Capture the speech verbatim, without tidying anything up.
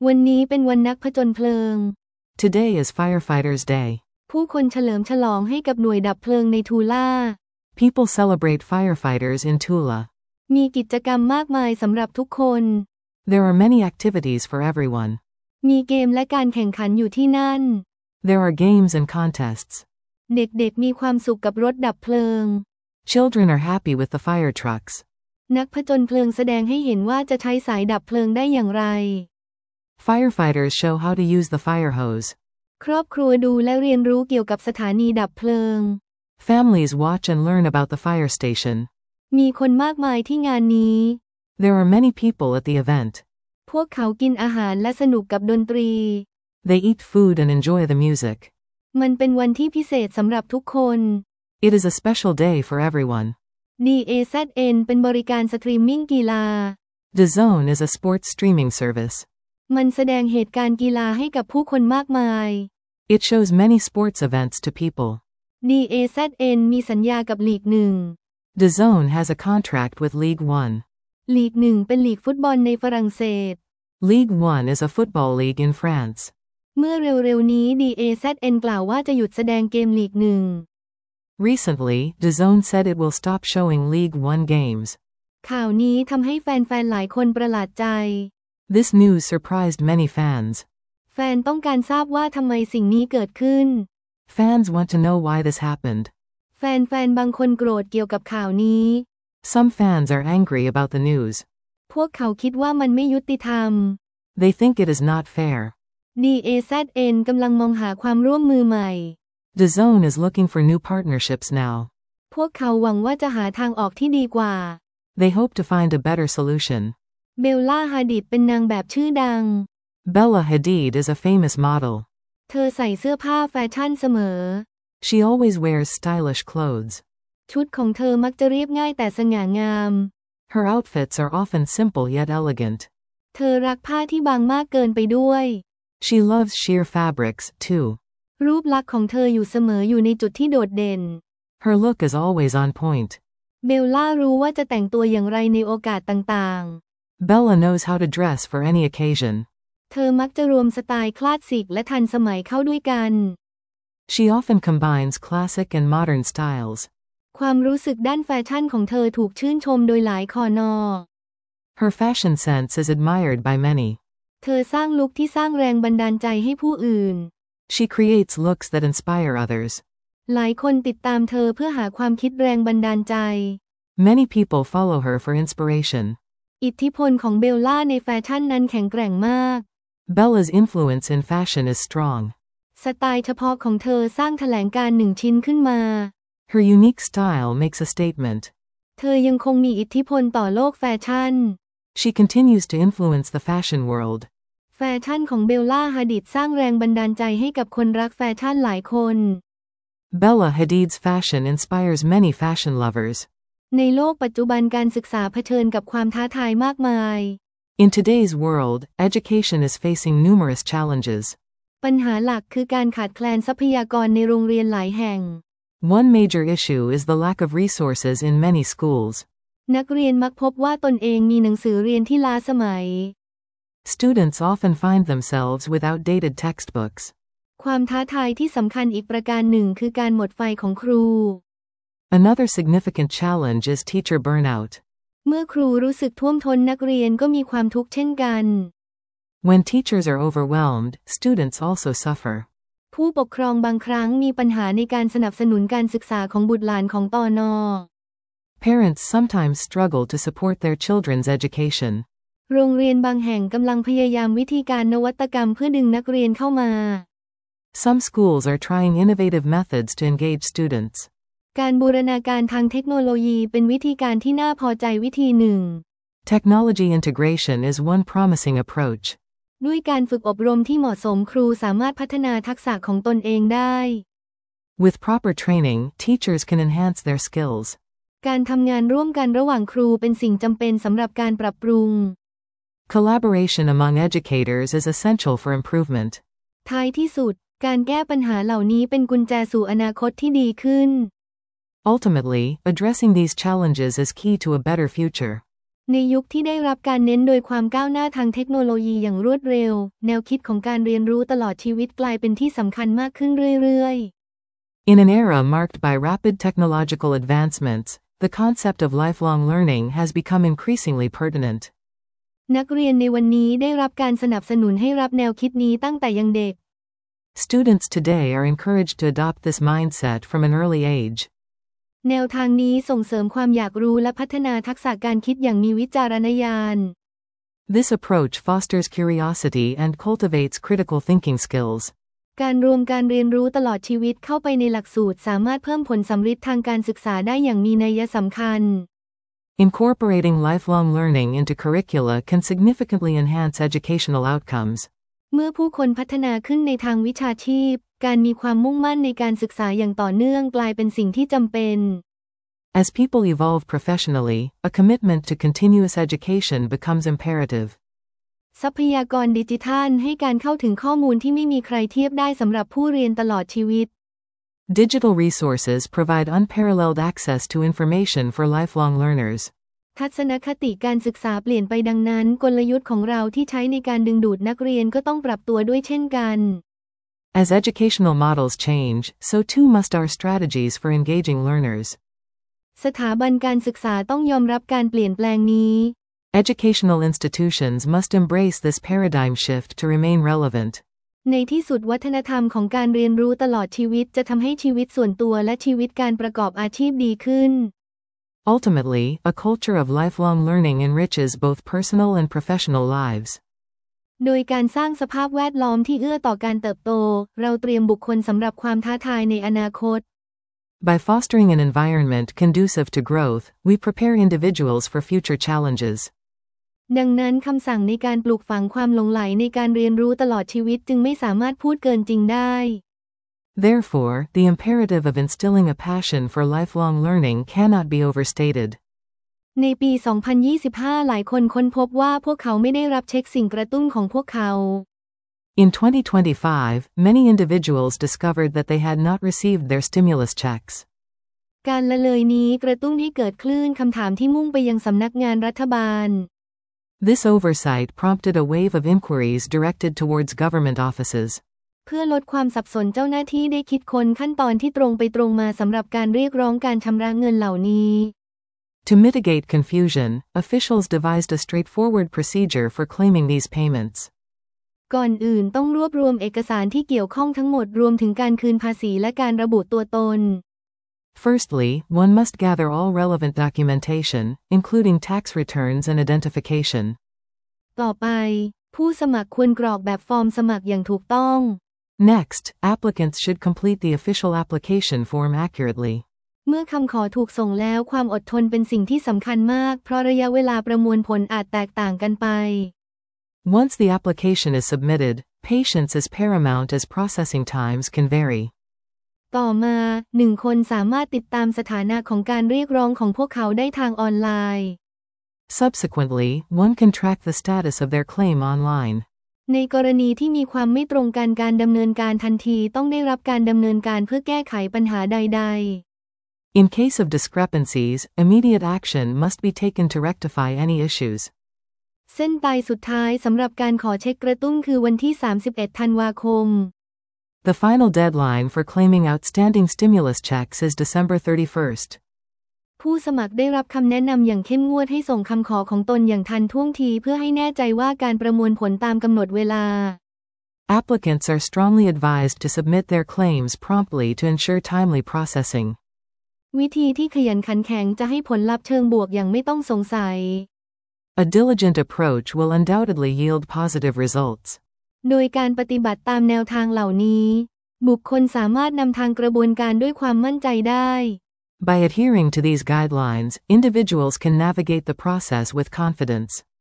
วันนี้เป็นวันนักผจญเพลิง Today is Firefighters Day. ผู้คนเฉลิมฉลองให้กับหน่วยดับเพลิงในทูล่า People celebrate firefighters in Tula. มีกิจกรรมมากมายสำหรับทุกคน There are many activities for everyone. มีเกมและการแข่งขันอยู่ที่นั่น There are games and contests. เด็กๆมีความสุขกับรถดับเพลิง Children are happy with the fire trucks. นักผจญเพลิงแสดงให้เห็นว่าจะใช้สายดับเพลิงได้อย่างไร Firefighters show how to use the fire hose. ครอบครัวดูและเรียนรู้เกี่ยวกับสถานีดับเพลิง Families watch and learn about the fire station. มีคนมากมายที่งานนี้ There are many people at the event. พวกเขากินอาหารและสนุกกับดนตรี They eat food and enjoy the music. มันเป็นวันที่พิเศษสำหรับทุกคน It is a special day for everyone. ดี เอ แซด เอ็น เป็นบริการสตรีมมิ่งกีฬา D A Z N is a sports streaming service. มันแสดงเหตุการณ์กีฬาให้กับผู้คนมากมาย It shows many sports events to people. ดี เอ แซด เอ็น มีสัญญากับลีกหนึ่ง D A Z N has a contract with League One. ลีกหนึ่งเป็นลีกฟุตบอลในฝรั่งเศส League One is a football league in France. เมื่อเร็วๆนี้ ดี เอ แซด เอ็น กล่าวว่าจะหยุดแสดงเกมลีกหนึ่ง Recently, D A Z N said it will stop showing League One games. ข่าวนี้ทำให้แฟนๆหลายคนประหลาดใจ This news surprised many fans. แฟนต้องการทราบว่าทำไมสิ่งนี้เกิดขึ้น Fans want to know why this happened. แฟนๆบางคนโกรธเกี่ยวกับข่าวนี้ Some fans are angry about the news. พวกเขาคิดว่ามันไม่ยุติธรรม They think it is not fair. ดี เอ แซด เอ็น กำลังมองหาความร่วมมือใหม่ D A Z N is looking for new partnerships now. พวกเขาหวังว่าจะหาทางออกที่ดีกว่า They hope to find a better solution. เบลล่า ฮาดิดเป็นนางแบบชื่อดัง Bella Hadid is a famous model. เธอใส่เสื้อผ้าแฟชั่นเสมอ She always wears stylish clothes. ชุดของเธอมักจะเรียบง่ายแต่สง่างาม Her outfits are often simple yet elegant. เธอรักผ้าที่บางมากเกินไปด้วย She loves sheer fabrics, too. รูปลักษณ์ของเธออยู่เสมออยู่ในจุดที่โดดเด่น Her look is always on point. เบลล่ารู้ว่าจะแต่งตัวอย่างไรในโอกาสต่างๆ Bella knows how to dress for any occasion. เธอมักจะรวมสไตล์คลาสสิกและทันสมัยเข้าด้วยกัน She often combines classic and modern styles. ความรู้สึกด้านแฟชั่นของเธอถูกชื่นชมโดยหลายคอนอ Her fashion sense is admired by many. เธอสร้างลุคที่สร้างแรงบันดาลใจให้ผู้อื่น She creates looks that inspire others. หลายคนติดตามเธอเพื่อหาความคิดแรงบันดาลใจ Many people follow her for inspiration. อิทธิพลของเบลล่าในแฟชั่นนั้นแข็งแกร่งมาก Bella's influence in fashion is strong. สไตล์เฉพาะของเธอสร้างแถลงการณ์หนึ่งชิ้นขึ้นมา Her unique style makes a statement. เธอยังคงมีอิทธิพลต่อโลกแฟชั่น She continues to influence the fashion world. แฟชั่นของเบลล่า ฮาดิดสร้างแรงบันดาลใจให้กับคนรักแฟชั่นหลายคน Bella Hadid's fashion inspires many fashion lovers. ในโลกปัจจุบันการศึกษาเผชิญกับความท้าทายมากมาย In today's world, education is facing numerous challenges. ปัญหาหลักคือการขาดแคลนทรัพยากรในโรงเรียนหลายแห่ง One major issue is the lack of resources in many schools. นักเรียนมักพบว่าตนเองมีหนังสือเรียนที่ล้าสมัย Students often find themselves with outdated textbooks. ความท้าทายที่สำคัญอีกประการหนึ่งคือการหมดไฟของครู Another significant challenge is teacher burnout. เมื่อครูรู้สึกท่วมท้นนักเรียนก็มีความทุกข์เช่นกัน When teachers are overwhelmed, students also suffer. ผู้ปกครองบางครั้งมีปัญหาในการสนับสนุนการศึกษาของบุตรหลานของตน. Parents sometimes struggle to support their children's education. โรงเรียนบางแห่งกำลังพยายามวิธีการนวัตกรรมเพื่อดึงนักเรียนเข้ามา Some schools are trying innovative methods to engage students. การบูรณาการทางเทคโนโลยีเป็นวิธีการที่น่าพอใจวิธีหนึ่ง Technology integration is one promising approach. ด้วยการฝึกอบรมที่เหมาะสมครูสามารถพัฒนาทักษะของตนเองได้ With proper training, teachers can enhance their skills. การทำงานร่วมกันระหว่างครูเป็นสิ่งจำเป็นสำหรับการปรับปรุง Collaboration among educators is essential for improvement. ท้ายที่สุดการแก้ปัญหาเหล่านี้เป็นกุญแจสู่อนาคตที่ดีขึ้น Ultimately, addressing these challenges is key to a better future. ในยุคที่ได้รับการเน้นโดยความก้าวหน้าทางเทคโนโลยีอย่างรวดเร็วแนวคิดของการเรียนรู้ตลอดชีวิตกลายเป็นที่สำคัญมากขึ้นเรื่อยๆ In an era marked by rapid technological advancements, the concept of lifelong learning has become increasingly pertinent. นักเรียนในวันนี้ได้รับการสนับสนุนให้รับแนวคิดนี้ตั้งแต่ยังเด็ก Students today are encouraged to adopt this mindset from an early age. แนวทางนี้ส่งเสริมความอยากรู้และพัฒนาทักษะการคิดอย่างมีวิจารณญาณ This approach fosters curiosity and cultivates critical thinking skills. การรวมการเรียนรู้ตลอดชีวิตเข้าไปในหลักสูตรสามารถเพิ่มผลสำฤทธิ์ทางการศึกษาได้อย่างมีนัยสำคัญ Incorporating lifelong learning into curricula can significantly enhance educational outcomes. เมื่อผู้คนพัฒนาขึ้นในทางวิชาชีพการมีความมุ่งมั่นในการศึกษาอย่างต่อเนื่องกลายเป็นสิ่งที่จำเป็น As people evolve professionally, a commitment to continuous education becomes imperative. ทรัพยากรดิจิทัลให้การเข้าถึงข้อมูลที่ไม่มีใครเทียบได้สำหรับผู้เรียนตลอดชีวิต Digital resources provide unparalleled access to information for lifelong learners. ทัศนคติการศึกษาเปลี่ยนไปดังนั้นกลยุทธ์ของเราที่ใช้ในการดึงดูดนักเรียนก็ต้องปรับตัวด้วยเช่นกัน As educational models change, so too must our strategies for engaging learners. สถาบันการศึกษาต้องยอมรับการเปลี่ยนแปลงนี้ Educational institutions must embrace this paradigm shift to remain relevant. ในที่สุดวัฒนธรรมของการเรียนรู้ตลอดชีวิตจะทำให้ชีวิตส่วนตัวและชีวิตการประกอบอาชีพดีขึ้น Ultimately, a culture of lifelong learning enriches both personal and professional lives. โดยการสร้างสภาพแวดล้อมที่เอื้อต่อการเติบโตเราเตรียมบุคคลสำหรับความท้าทายในอนาคต By fostering an environment conducive to growth, we prepare individuals for future challenges. ดังนั้นคำสั่งในการปลูกฝังความหลงใหลในการเรียนรู้ตลอดชีวิตจึงไม่สามารถพูดเกินจริงได้ Therefore, the imperative of instilling a passion for lifelong learning cannot be overstated. ในปี สองพันยี่สิบห้า หลายคนค้นพบว่าพวกเขาไม่ได้รับเช็คสิ่งกระตุ้นของพวกเขา In twenty twenty-five, many individuals discovered that they had not received their stimulus checks. การละเลยนี้กระตุ้นให้เกิดคลื่นคำถามที่มุ่งไปยังสำนักงานรัฐบาล This oversight prompted a wave of inquiries directed towards government offices. เพื่อลดความสับสนเจ้าหน้าที่ได้คิดค้นขั้นตอนที่ตรงไปตรงมาสำหรับการเรียกร้องการชำระเงินเหล่านี้ To mitigate confusion, officials devised a straightforward procedure for claiming these payments. ก่อนอื่นต้องรวบรวมเอกสารที่เกี่ยวข้องทั้งหมดรวมถึงการคืนภาษีและการระบุตัวตน Firstly, one must gather all relevant documentation, including tax returns and identification. ต่อไปผู้สมัครควรกรอกแบบฟอร์มสมัครอย่างถูกต้อง Next, applicants should complete the official application form accurately. เมื่อคำขอถูกส่งแล้วความอดทนเป็นสิ่งที่สำคัญมากเพราะระยะเวลาประมวลผลอาจแตกต่างกันไป Once the application is submitted, patience is paramount as processing times can vary. ต่อมาหนึ่งคนสามารถติดตามสถานะของการเรียกร้องของพวกเขาได้ทางออนไลน์ Subsequently, one can track the status of their claim online. ในกรณีที่มีความไม่ตรงกันการดำเนินการทันทีต้องได้รับการดำเนินการเพื่อแก้ไขปัญหาใดๆ In case of discrepancies, immediate action must be taken to rectify any issues. เส้นตายสุดท้ายสำหรับการขอเช็คกระตุ้นคือวันที่ สามสิบเอ็ด ธันวาคม The final deadline for claiming outstanding stimulus checks is December thirty-first. ผู้สมัครได้รับคำแนะนำอย่างเข้มงวดให้ส่งคำขอของตนอย่างทันท่วงทีเพื่อให้แน่ใจว่าการประมวลผลตามกำหนดเวลา Applicants are strongly advised to submit their claims promptly to ensure timely processing. วิธีที่ขยันขันแข็งจะให้ผลลัพธ์เชิงบวกอย่างไม่ต้องสงสัย A diligent approach will undoubtedly yield positive results. โดยการปฏิบัติตามแนวทางเหล่านี้บุคคลสามารถนำทางกระบวนการด้วยความมั่นใจได้ By adhering to these guidelines, individuals can navigate the process with confidence.